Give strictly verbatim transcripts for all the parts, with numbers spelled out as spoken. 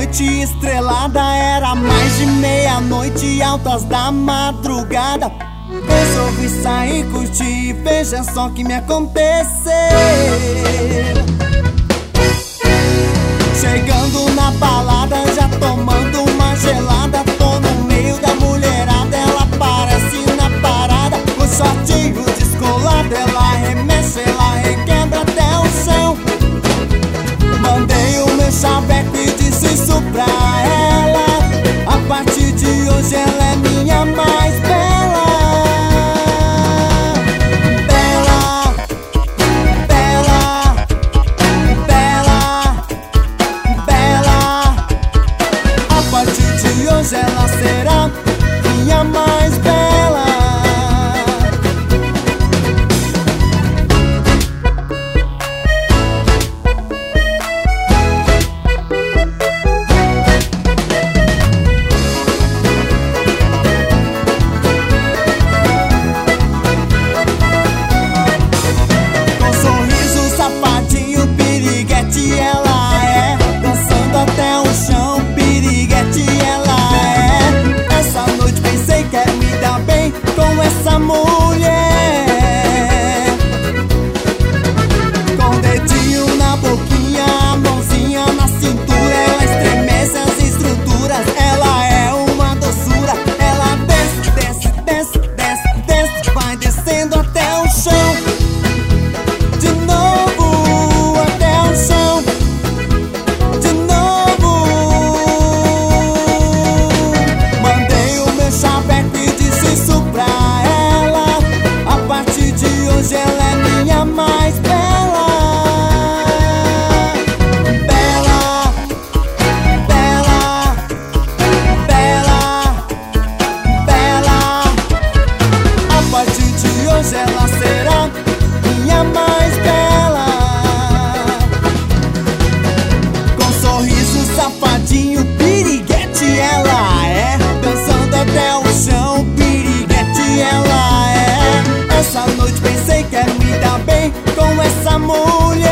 noite estrelada, era mais de meia-noite, altas da madrugada. Resolvi sair, curtir, veja só que me aconteceu. Chegando na balada, já tomando uma gelada, tô no meio da mulherada, ela aparece na parada, com shortinho descolado, ela remexe, ela requebra até o chão. Mandei o meu chaveco e disse isso pra ela: a partir de hoje ela é minha mais bela. Bela, bela, bela, bela. A partir de hoje ela será minha mais bela. Ela é, dançando até o chão, piriguete ela é. Essa noite pensei, quero me dar bem com essa mulher. Com o dedinho na boquinha, a mãozinha na cintura, ela estremece as estruturas, ela é uma doçura. Ela desce, desce, desce, desce, desce, vai descendo até o chão. De novo até o chão. Hoje ela é minha mais bela. Bela, bela, bela, bela. A partir de hoje ela será minha mais bela. Com sorriso safadinho, piriguete ela é. Dançando até o chão, piriguete ela é. Essa noite pensei, quero me dar bem com essa mulher.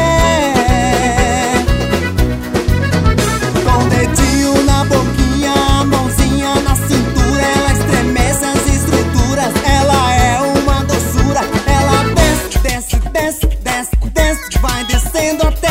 Com o dedinho na boquinha, a mãozinha na cintura, ela estremece as estruturas, ela é uma doçura. Ela desce, desce, desce, desce, desce, vai descendo até